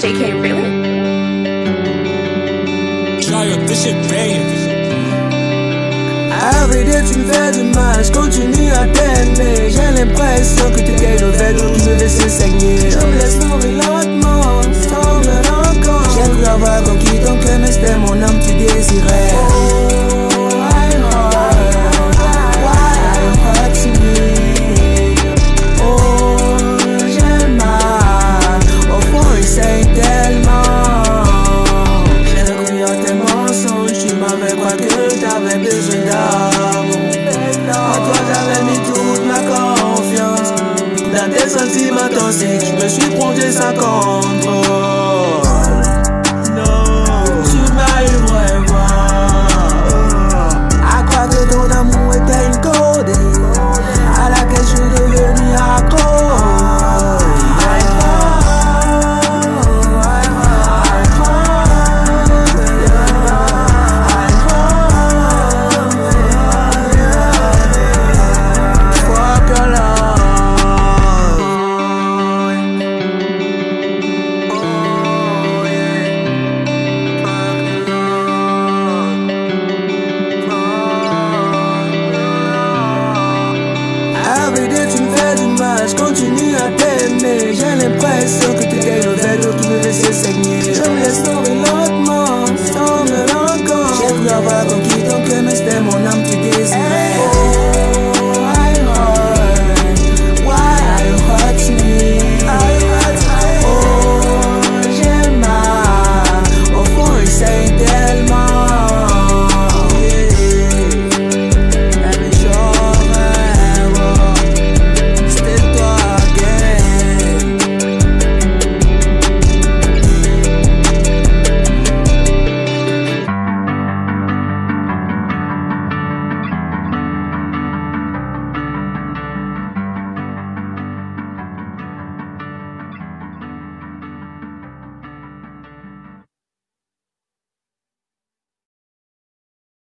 JK, really? Giant, this shit banging. Everyday tu me fais du mal, je continue à t'aimer. J'ai l'impression que t'es quelque nouvelle qui me laisse saigner. Je me laisse mourir lentement, sans me rendre compte. J'ai cru avoir conquis ton cœur, mais c'était mon âme qui désirait. Oh, I hurt me. Oh, j'ai mal, au fond il saigne tellement. J'ai cru à tes mensonges, tu m'avais croire que t'avais besoin d'amour. En toi j'avais mis toute ma confiance. Dans tes sentiments toxiques, je me suis plongé sans contrôle. Non, tu m'as eu vraiment. À croire que ton amour était une code à laquelle je suis devenu accro. Everyday tu me fais du mal, je continue à t'aimer. J'ai l'impression que